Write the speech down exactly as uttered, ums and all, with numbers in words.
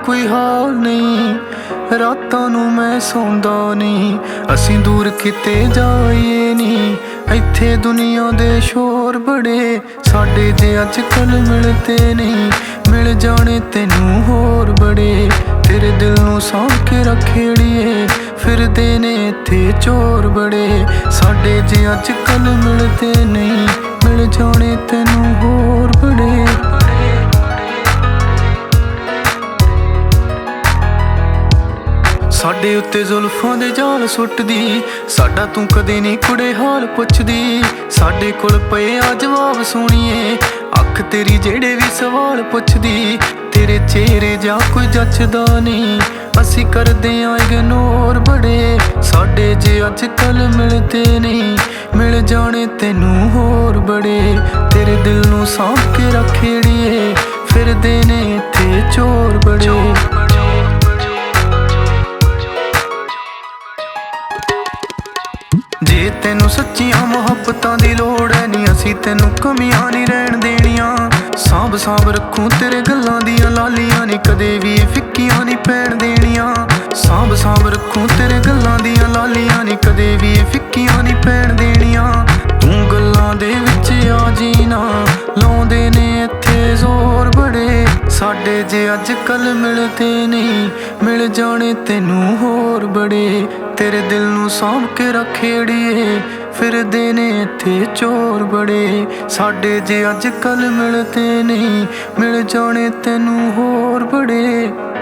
कोई हाल नहीं, रातां नूं मैं सौंदा नहीं। असीं दूर किते जाइए नहीं, इत्थे दुनिया दे शोर बड़े साडे जे अजकल मिलते नहीं। मिल जाने तैनूं होर बड़े, तेरे दिल नूं सांभ के रखेड़िए। फिरदे ने इत्थे चोर बड़े साडे जे अजकल मिलते नहीं। मिल जाने तैनूं होर बड़े। साडे उत्ते जुल्फां दे जाल सुटदी, साडा तूं कदे नहीं कुड़े हाल पुछदी। साडे कोल पए आ जवाब सुणीए, अख तेरी जेड़े भी सवाल पुछदी। तेरे चेहरे जा कोई जचदा नहीं, असी करदे आ इग्नोर बड़े साडे जे अजकल मिलते नहीं। मिल जाने तैनूं होर बड़े, तेरे दिल नूं सांभ के रखेड़िए। फिरदे ने इत्थे चोर बड़े। जे तैनूं सच्चियां मुहब्बतां दी लोड़ है नी, असीं तैनूं कमियां नहीं रहण देणियां। सांभ सांभ रखूं तेरे गल्लां दियां लालियां नी, कदे भी फिक्कियां नहीं पैण देणियां। सांभ सांभ रखूं तेरे गल्लां दियां लालियां नी, कदे भी फिक्कियां नहीं पैण देणियां। तूं गल्लां दे विच आ जीना, लाउंदे ने इत्थे जोर बड़े साडे जे अजकल मिलते नहीं। मिल जाने तैनूं होर बड़े, तेरे दिल नूं सांभ के रखेड़िए। फिरदे ने इत्थे चोर बड़े साडे जे अजकल मिलते नहीं। मिल जाने तैनूं होर बड़े।